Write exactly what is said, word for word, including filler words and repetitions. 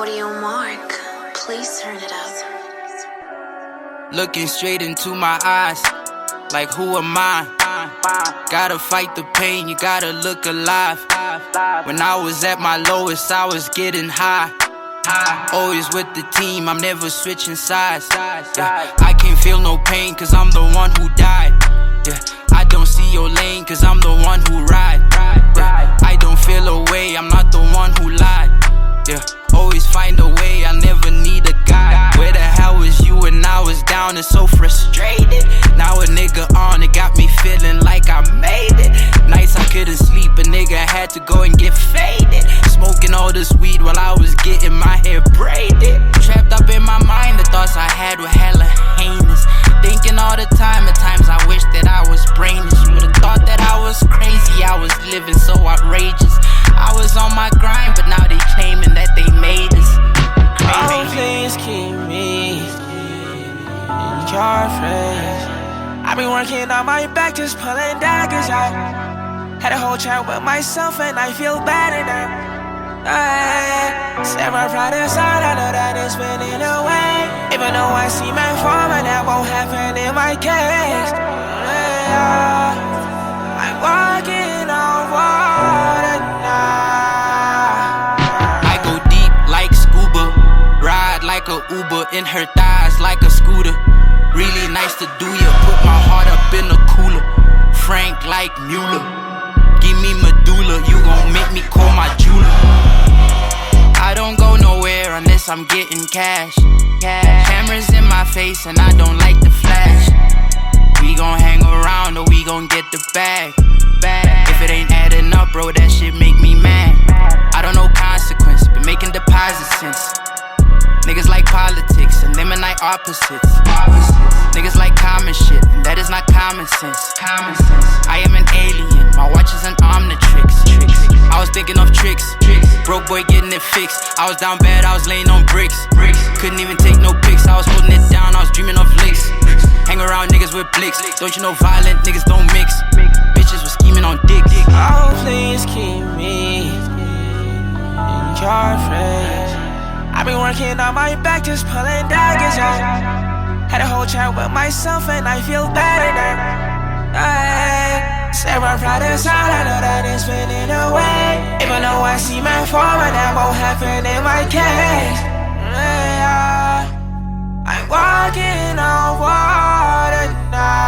Audio Mark, please turn it up. Looking straight into my eyes, like who am I? Gotta fight the pain, you gotta look alive. When I was at my lowest, I was getting high. Always with the team, I'm never switching sides. Yeah, I can't feel no pain, cause I'm the one who died. Yeah, I don't see your lane, cause I'm the one who ride. Yeah, I don't feel away, I'm not the one who lied. Yeah, always find a way, I never need a guide. Where the hell was you when I was down and so frustrated? Now a nigga on, it got me feeling like I made it. Nights I couldn't sleep, a nigga had to go and get faded. Smoking all this weed while I was getting my hair braided. Trapped up in my mind, the thoughts I had were hella heinous. Thinking all the time, at times I wish that I was brainless. You would've thought that I was crazy, I was living so outrageous. I was on my grind, but now they claiming that they made us. Oh, please keep me in your phrase. I've been working on my back, just pulling daggers out. Had a whole chat with myself and I feel better now. I set my pride aside, I know that it's spinning away. Even though I see my form and that won't happen in my case. I'm walking on water now. I go deep like scuba, ride like a Uber, in her thighs like a scooter. Really nice to do ya, put my heart up in the cooler. Frank like Mueller, give me medulla, you gon' make me call my jeweler. I don't go nowhere unless I'm getting cash. cash. Cameras in my face and I don't like the flash. We gon' hang around or we gon' get the bag. bag. If it ain't adding up, bro, that shit make me mad. I don't know consequence, but making deposits since. Niggas like politics and them and I opposites. Niggas like common shit, and that is not common sense. Common sense. I am an alien, my watch is an Omnitrix. Tricks. I was thinking of tricks. Tricks. Broke boy getting it fixed. I was down bad, I was laying on bricks. Bricks. Couldn't even take no pics, I was holding it down, I was dreaming of licks. Hang around niggas with blicks. Don't you know violent niggas don't mix? Bitches was scheming on dick. Oh, please keep me in your phrase. I've been working on my back, just pulling daggers out. Had a whole chat with myself and I feel better now. I set my pride aside, I know that it's spinning away. Even though I see my form and that won't happen in my case. I'm walking on water now.